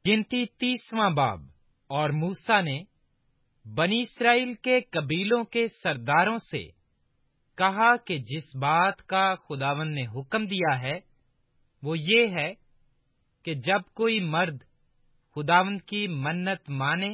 गिनती 30वां बाब। और मूसा ने बनी इस्राएल के कबीलों के सरदारों से कहा कि जिस बात का खुदावंद ने हुक्म दिया है वो ये है कि जब कोई मर्द खुदावंद की मन्नत माने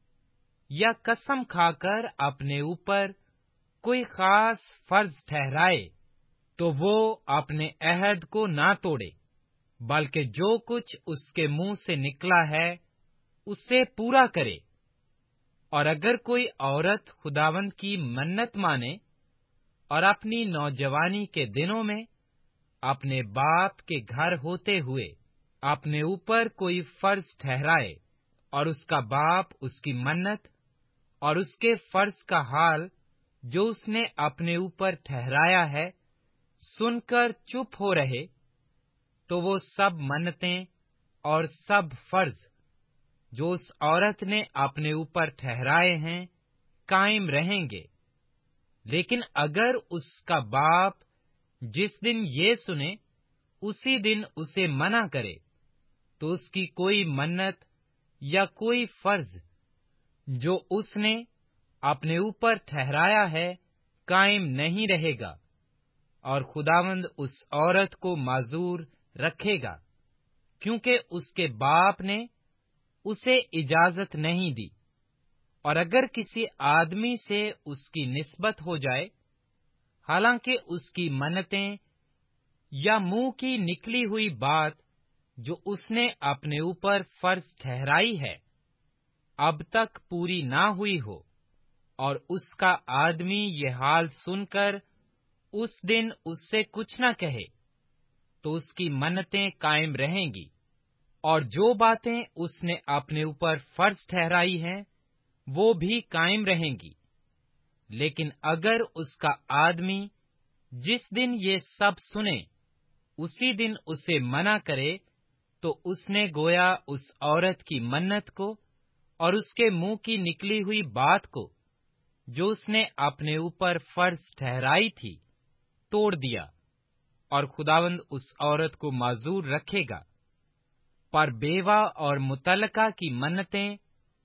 या कसम खाकर अपने ऊपर कोई खास फर्ज ठहराए तो वो अपने अहद को ना तोड़े, बल्कि जो कुछ उसके मुंह से निकला है उसे पूरा करे। और अगर कोई औरत खुदावंद की मन्नत माने और अपनी नौजवानी के दिनों में अपने बाप के घर होते हुए अपने ऊपर कोई फर्ज ठहराए और उसका बाप उसकी मन्नत और उसके फर्ज का हाल जो उसने अपने ऊपर ठहराया है सुनकर चुप हो रहे, तो वो सब मन्नतें और सब फर्ज जो उस औरत ने अपने ऊपर ठहराए हैं कायम रहेंगे। लेकिन अगर उसका बाप जिस दिन ये सुने उसी दिन उसे मना करे, तो उसकी कोई मन्नत या कोई फर्ज जो उसने अपने ऊपर ठहराया है कायम नहीं रहेगा, और खुदावंद उस औरत को माजूर रखेगा, क्योंकि उसके बाप ने उसे इजाजत नहीं दी। और अगर किसी आदमी से उसकी निस्बत हो जाए, हालांकि उसकी मन्नतें या मुंह की निकली हुई बात जो उसने अपने ऊपर फर्ज ठहराई है अब तक पूरी ना हुई हो, और उसका आदमी ये हाल सुनकर उस दिन उससे कुछ न कहे, तो उसकी मन्नतें कायम रहेंगी और जो बातें उसने अपने ऊपर फर्ज ठहराई हैं वो भी कायम रहेंगी। लेकिन अगर उसका आदमी जिस दिन ये सब सुने उसी दिन उसे मना करे, तो उसने गोया उस औरत की मन्नत को और उसके मुंह की निकली हुई बात को जो उसने अपने ऊपर फर्ज ठहराई थी तोड़ दिया, और खुदावंद उस औरत को माजूर रखेगा। पर बेवा और मुतल्लका की मन्नतें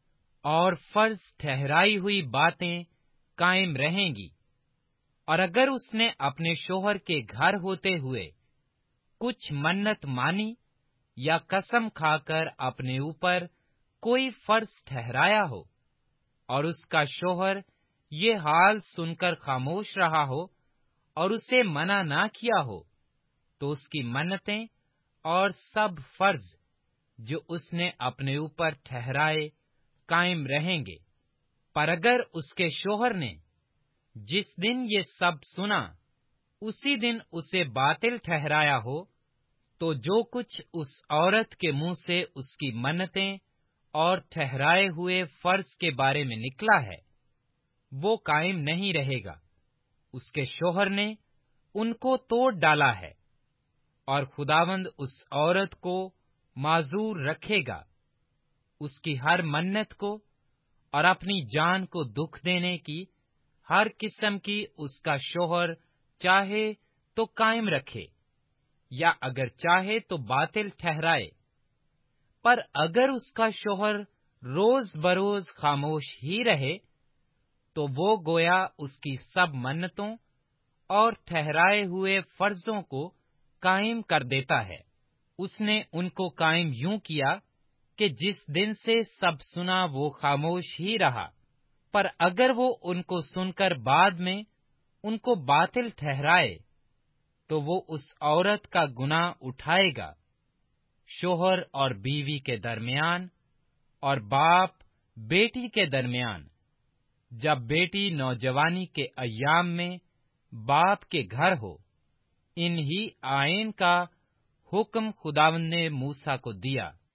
और फर्ज ठहराई हुई बातें कायम रहेंगी। और अगर उसने अपने शोहर के घर होते हुए कुछ मन्नत मानी या कसम खाकर अपने ऊपर कोई फर्ज ठहराया हो और उसका शोहर ये हाल सुनकर खामोश रहा हो और उसे मना ना किया हो, तो उसकी मन्नतें और सब फर्ज जो उसने अपने ऊपर ठहराए कायम रहेंगे। पर अगर उसके शोहर ने जिस दिन ये सब सुना उसी दिन उसे बातिल ठहराया हो, तो जो कुछ उस औरत के मुंह से उसकी मन्नतें और ठहराए हुए फर्ज के बारे में निकला है वो कायम नहीं रहेगा। उसके शोहर ने उनको तोड़ डाला है, और खुदावंद उस औरत को माजूर रखेगा, उसकी हर मन्नत को और अपनी जान को दुख देने की हर किस्म की उसका शोहर चाहे तो कायम रखे या अगर चाहे तो बातिल ठहराए। पर अगर उसका शोहर रोज बरोज खामोश ही रहे, तो वो गोया उसकी सब मन्नतों और ठहराए हुए फर्जों को कायम कर देता है। उसने उनको कायम यूं किया कि जिस दिन से सब सुना वो खामोश ही रहा। पर अगर वो उनको सुनकर बाद में उनको बातिल ठहराए, तो वो उस औरत का गुनाह उठाएगा, शोहर और बीवी के दरमियान और बाप बेटी के दरमियान, जब बेटी नौजवानी के अय्याम में बाप के घर हो। इन्हीं आयन का हुक्म खुदावंद ने मूसा को दिया।